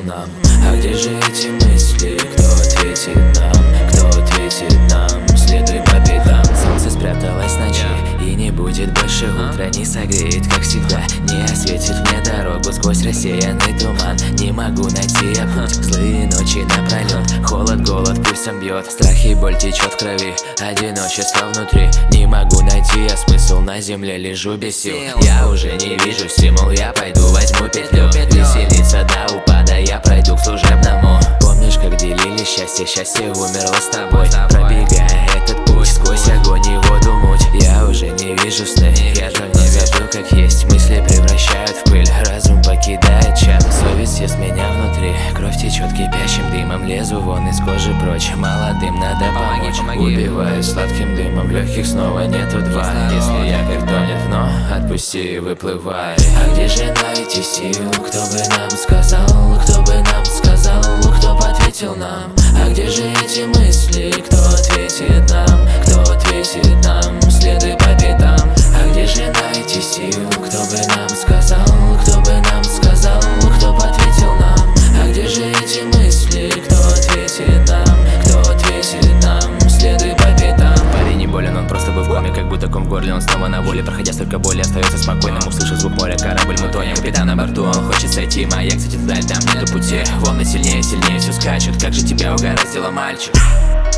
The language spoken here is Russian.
нам? А где же эти мысли? Кто ответит нам? Кто ответит нам? Следуй по пятам. Солнце спряталось в ночи, и не будет больше утра. Не согреет, как всегда, не осветит мне дорогу сквозь рассеянный туман. Не могу найти я путь, злые ночи напролет. Холод, голод пульсом бьет, страх и боль течет в крови, одиночество внутри. Не могу найти я смысл, на земле лежу без сил. Я уже не вижу стимул, я пойду возьму петлю. Веселиться до упада, я пройду к служебному. Помнишь, как делили счастье, счастье умерло с тобой. Пробегая этот путь, сквозь огонь и воду муть. Я уже не вижу сны, я давно забыл как есть. Мысли превращают в пыль, разум покидает чат. Совесть съест меня внутри, кровь течет кипящим дымом. Лезу вон из кожи прочь, молодым надо помочь. Убиваю сладким дымом, в легких снова нету два. Если якорь тонет в дно, отпусти и выплывай. А где же найти силу? Кто бы нам сказал? Кто бы нам сказал? Кто бы ответил нам? А где же эти мысли? Кто ответит нам? Кто ответит нам? Следуй по пятам. А где же найти силу? Кто бы нам сказал? Кто бы нам сказал? Кто бы ответил нам? А где же эти мысли? Кто ответит нам? Кто ответит нам? Следуй по пятам. Парень не болен, он просто был в коме, как будто ком в горле. Он снова на воле, проходя столько боли, остается спокойным. Услышав звук моря, корабль мы тонем. Капитан на борту, он хочет сойти. Моя, кстати, вдаль, там нету пути. Волны сильнее, сильнее все скачут. Как же тебя угораздило, мальчик?